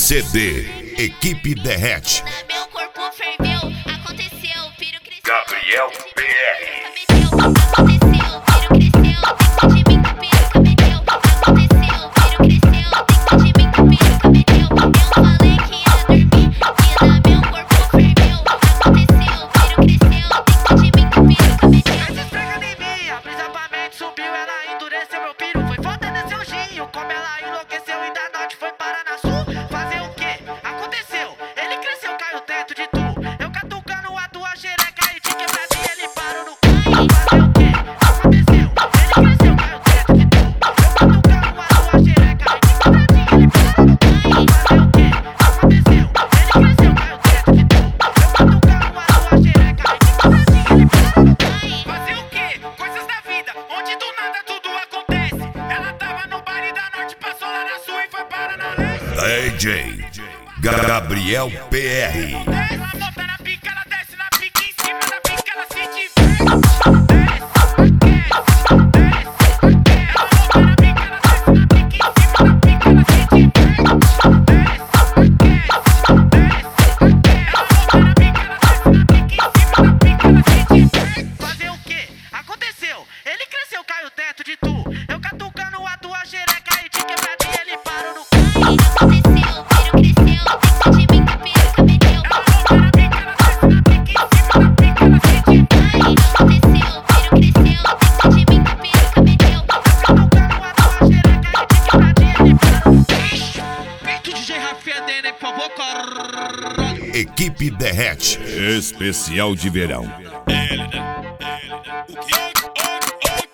CD Equipe Derrete. Meu corpo ferveu, aconteceu, piro cresceu. Gabriel PR. Aconteceu, piro cresceu, dentro de mim o piro meteu. Aconteceu, piro cresceu, dentro de mim o piro meteu. Eu falei que ia dormir, meu corpo ferveu. Aconteceu, piro cresceu, dentro de mim o piro meteu. Essa esfrega em mim, a brisa pra mente subiu, ela endureceu meu piro. Foi foda nesse anjinho, como ela enlouqueceu e da norte foi parar na sul. Fazer o quê? Aconteceu, ele cresceu, caiu dentro de tu. Eu catucando a tua xereca e te quebrado e ele parou no fazer o quê? Aconteceu, ele cresceu, caiu dentro de tu. Eu catucando a tua xereca e te quebrado e ele parou no fazer o quê? Aconteceu, ele cresceu, caiu dentro de tu. Eu catucando a tua xereca e te quebrado e ele parou no fazer o quê? Coisas da vida, onde do nada tudo acontece. Ela tava no bar e da norte, passou lá na sul e foi para na leste. DJ Gabriel PR. Ela bota na pica, ela desce na pica, em cima da pica ela se diverte. Desce, ela bota na pica, ela desce na pica, em cima da pica ela se diverte. Ela bota na pica, ela desce na pica, em cima da pica ela se diverte. Fazer o quê? Aconteceu, ele cresceu, caiu dentro de tu. Eu catucando a tua xereca e te quebrado e ele parou no Aconteceu, piro cresceu, dentro de mim o piro meteu. ela bota na pica, ela desce na pica, em cima da pica ela se diverte. Aconteceu, piro cresceu, dentro de mim o piro meteu. Catucando a tua xereca e te quebrado e ele parou no peito DJ Rafinha Dene, por favor, corre. Equipe Derrete. Especial de verão. O que?